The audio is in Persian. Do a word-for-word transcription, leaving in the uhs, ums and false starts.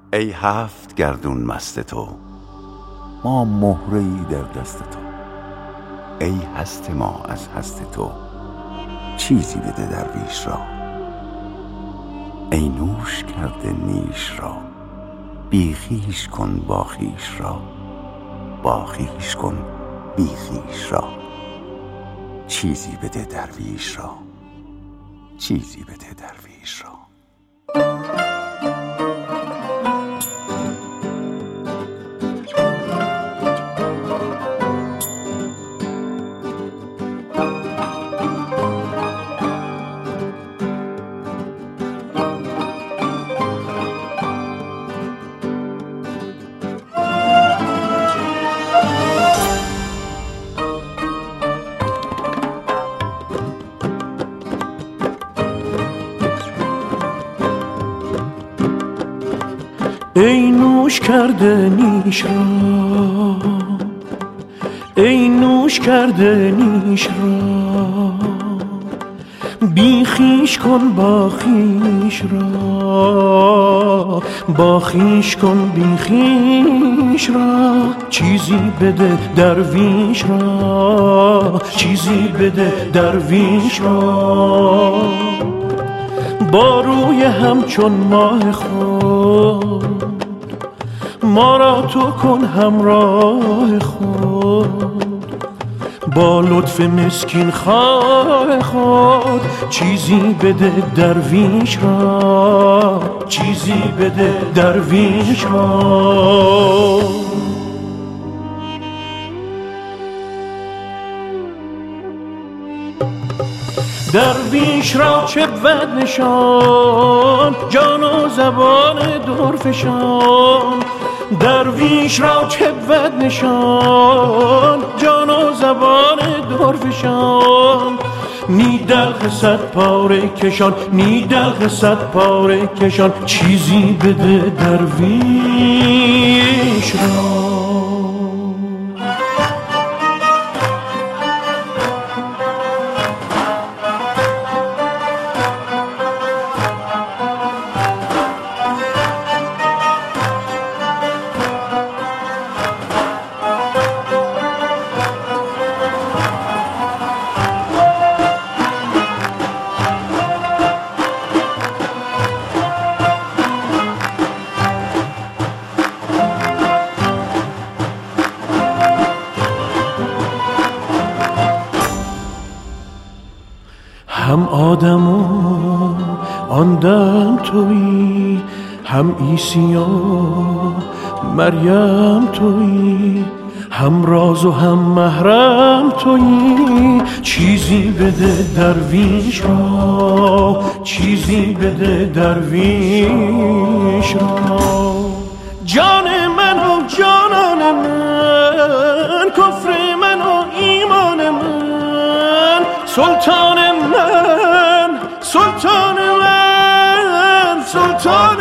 ای هفت گردون مست تو، ما مهره‌ای در دست تو. ای هست ما از هست تو، چیزی بده درویش را. ای نوش کرده نیش را، بی خویش کن با خویش را. با خویش کن بی خویش را. چیزی بده درویش را، چیزی بده درویش را. ای نوش کرده نیش را، ای نوش کرده نیش را. بی خویش کن با خویش را. با خویش کن بی خویش را. چیزی بده درویش را، چیزی بده درویش را. با روی همچون ماه خود، ما را تو کن همراه خود. با لطف مسکین خواه خود، چیزی بده درویش را، چیزی بده درویش را. درویش را چه بود نشان، جان و زبان درفشان. درویش را چه بود نشان، جان و زبان درفشان. نی دلق صد پاره کشان، نی دلق صد پاره کشان. چیزی بده درویش را. هم آدم و آن دم تویی، هم عیسی و مریم تویی. هم راز و هم محرم تویی. چیزی بده درویش را، چیزی بده درویش را. جان من و جانان من، کفر من و ایمان من. سلطان من، سلطان من، سلطان